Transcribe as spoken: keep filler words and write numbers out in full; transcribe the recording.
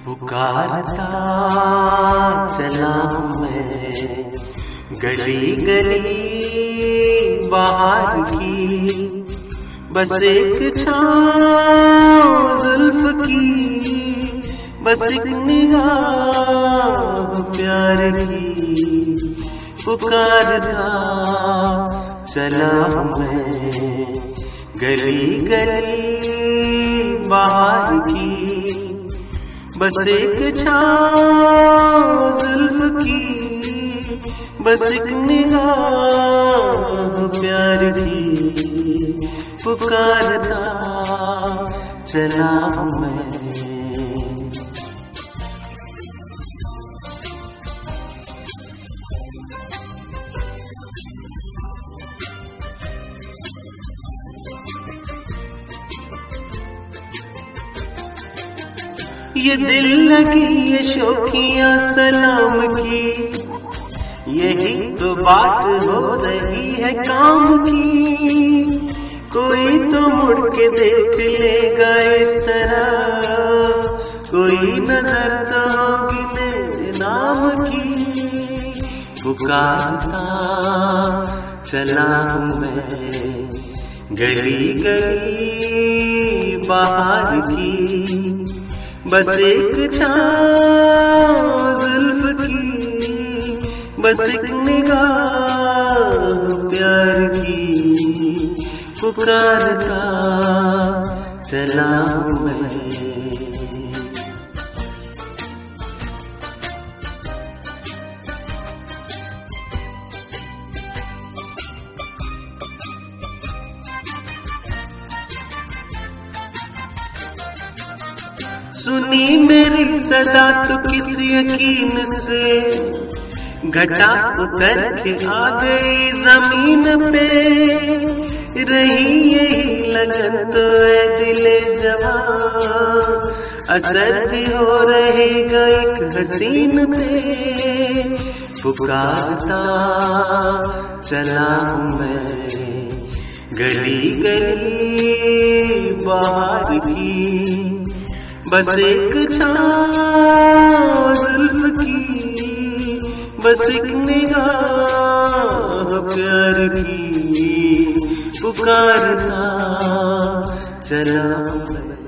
पुकारता चला मैं गली गली बाहर की, बस एक छाँव जुल्फ की, बस एक निगाह प्यार की। पुकारता चला मैं गली गली बाहर की, बस एक छाँव जुल्फ की, बस एक निगाह प्यार की। पुकारता चला मैं। ये दिल लगी ये शौकिया सलाम की, यही तो बात हो रही है काम की। कोई तो मुड़ के देख लेगा इस तरह, कोई नजर तो होगी मेरे नाम की। पुकारता चला मैं गली गली बाहर की, बस एक छाँव जुल्फ की, बस एक निगाह प्यार की। पुकारता चला मैं। सुनी मेरी सदा तो किस यकीन से, घटा उतर के आ गई जमीन पे। रही यही लगन तो है दिले जवां, असर भी हो रहेगा एक हसीन पे। पुकारता चला मैं गली गली बाहर की, बस एक छाँव जुल्फ की, बस एक निगाह प्यार की। पुकारता चला मैं।